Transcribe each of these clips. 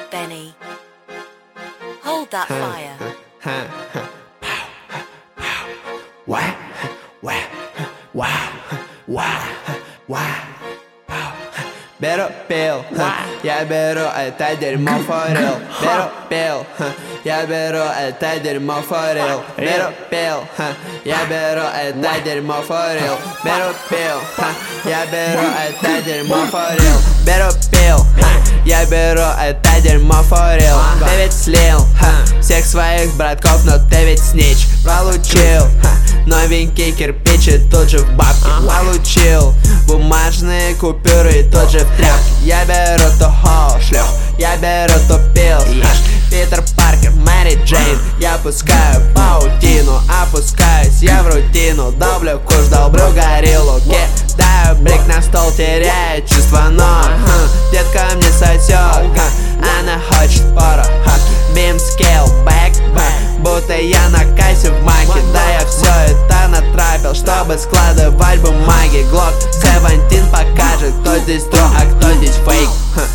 Benny. Hold that fire. Беру пил, я беру это дерьмо for real. Беру пил, я беру это дерьмо for real. Беру пил, я беру это дерьмо for real. Беру пил, я беру это дерьмо for real. Беру пил, я беру это дерьмо for real. Ты ведь слил всех своих братков, но ты ведь снич. Получил новенький кирпич и тут же в бабки. Получил бумажные купюры и тут же в тряпки. Я беру то шлюх, я беру то пил. Питер Паркер, Мэри Джейн. Я пускаю паутину, опускаюсь я в рутину. Долблю куш, долблю гориллу. Кидаю брик на стол, теряю чувство, но детка мне сосет. Она хочет порох. Beam scale, back, будто я на кассе в маке. Да я все это натрапил, чтобы складывать бумаги. Glock 17 покажет, кто здесь тро, а кто здесь фейк.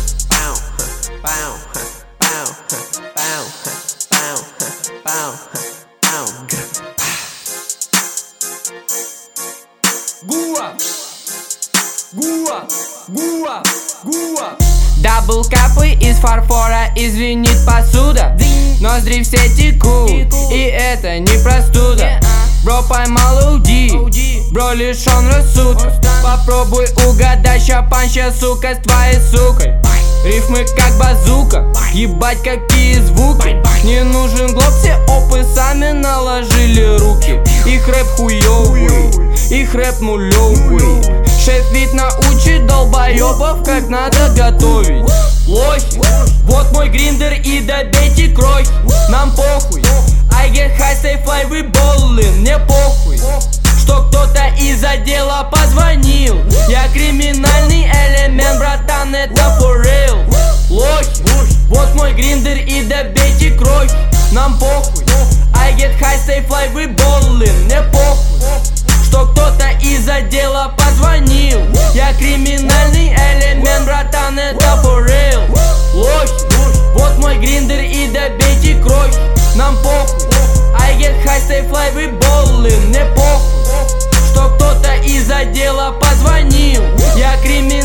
Гуа, гуа, гуа, гуа. Дабл капы из фарфора, извинит посуда. Ноздри все текут, и это не простуда. Бро поймал OG, бро лишен рассудка. Попробуй угадать, ща панча, сука, с твоей сукой. Рифмы как базука, ебать какие звуки. Не нужен глок, все опы сами наложили руки. Их рэп хуёвый, их рэп нулёвый. Шеф ведь научит долбоёбов, как надо готовить. Лохи, вот мой гриндер и добейте крохи. Нам похуй, I get high, stay fly, we ballin'. Мне похуй, что кто-то из отдела позвонил. Я криминальный элемент, братан, это for real. Лохи, вот мой гриндер и добейте крохи. Нам похуй, I get high, stay fly, we ballin'. Мне похуй, что кто-то из отдела позвонил. Я криминальный элемент, братан, это for real. Лохи, вот мой гриндер и добейте крохи. Нам похуй, I get high, stay fly, we ballin'. Мне похуй, что кто-то из отдела позвонил. Я криминальный